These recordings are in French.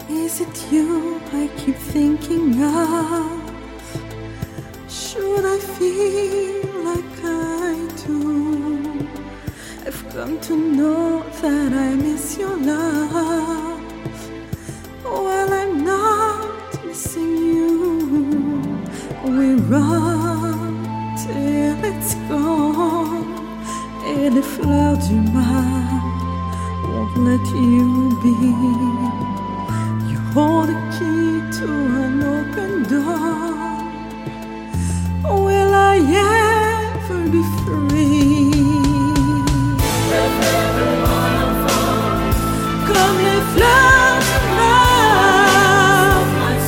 Is it you I keep thinking of? Should I feel like I do? I've come to know that I miss your love. Well, I'm not missing you. We run till it's gone, and if love du mal won't let you be, hold the key to an open door. Will I ever be free? Comme les fleurs du mal,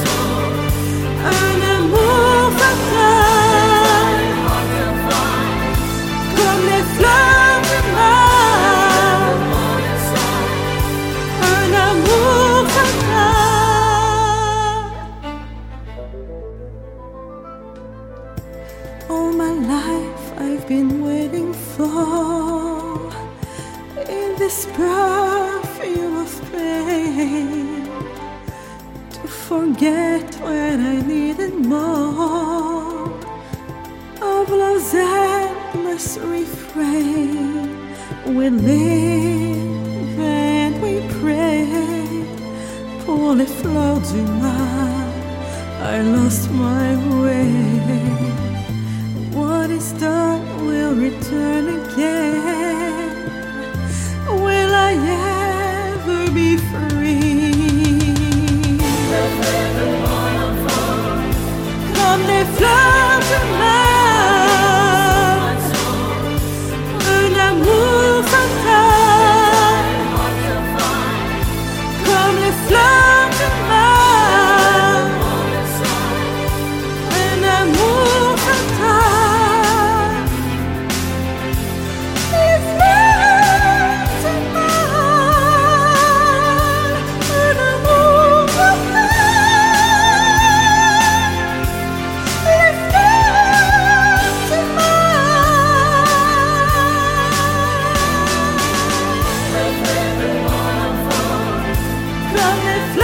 un amour fatal. Comme les fleurs du mal, un amour fatal. All my life I've been waiting for, in this perfume of pain, to forget when I needed more of love's endless refrain. We live and we pray. Pour les fleurs du mal, I lost my way. What is done will return again. Will I ever be free? Comme les fleurs du mal, un amour fatal. Comme les fleurs du mal, un amour fatal. From the